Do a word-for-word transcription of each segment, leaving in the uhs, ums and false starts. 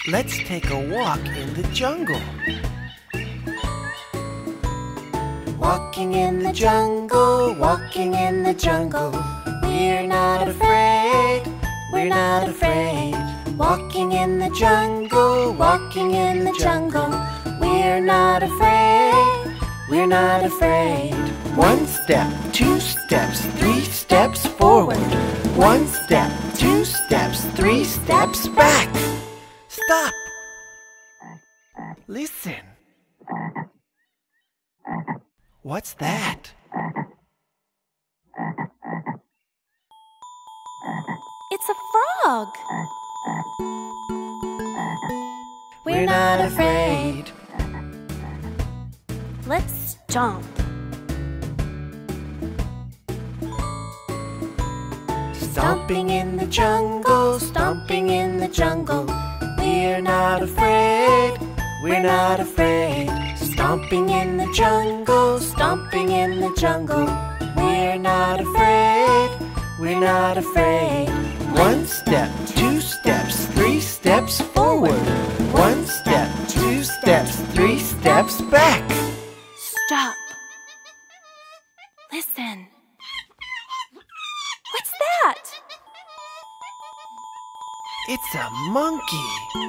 Let's take a walk in the jungle. Walking in the jungle, walking in the jungle. We're not afraid, we're not afraid. Walking in the jungle, walking in the jungle. We're not afraid, we're not afraid. One step, two steps, three steps forward. One step, two steps, three steps back. Stop! Listen. What's that? It's a frog. We're not afraid. Let's jump. Stomping in the jungle, stomping in the jungle. We're not afraid, we're not afraid. Stomping in the jungle, stomping in the jungle. We're not afraid, we're not afraid. One step, two steps, three steps forward. One step, two steps, three steps back. Stop. Listen. What's that? It's a monkey.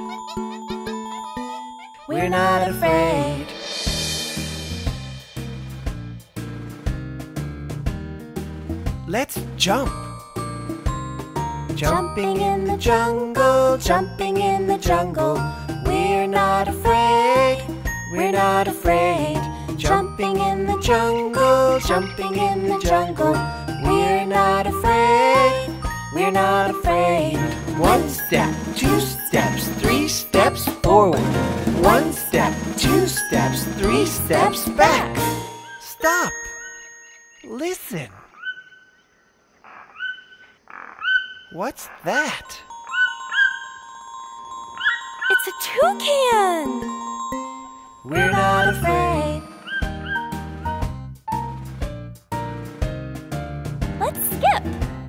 We're not afraid. Let's jump. Jumping in the jungle, jumping in the jungle. We're not afraid, we're not afraid. Jumping in the jungle, jumping in the jungle. We're not afraid, we're not afraid. One step, two steps, three steps forward. One step, two steps, three steps back. Stop. Listen. What's that? It's a toucan. We're not afraid. Let's skip.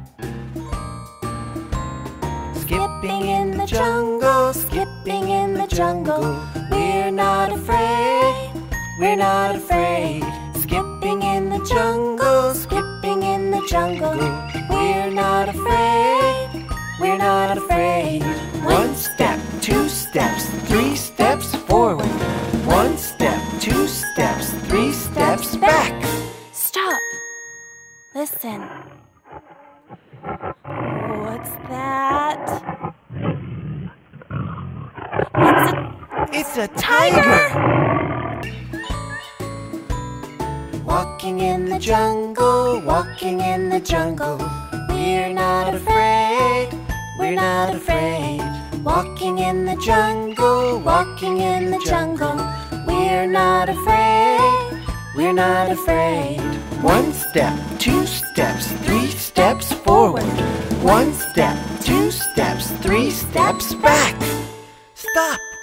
Skipping in the jungle, skipping in the jungle. We're not afraid, we're not afraid. Skipping in the jungle, skipping in the jungle. We're not afraid, we're not afraid. One step, two steps, three steps forward. One step, two steps, three steps back. Stop. Listen. What's that? It's a tiger. Walking in the jungle, walking in the jungle. We're not afraid, we're not afraid. Walking in the jungle, walking in the jungle. We're not afraid, we're not afraid. One step, two steps, three steps forward. One step, two steps, three steps back. Stop.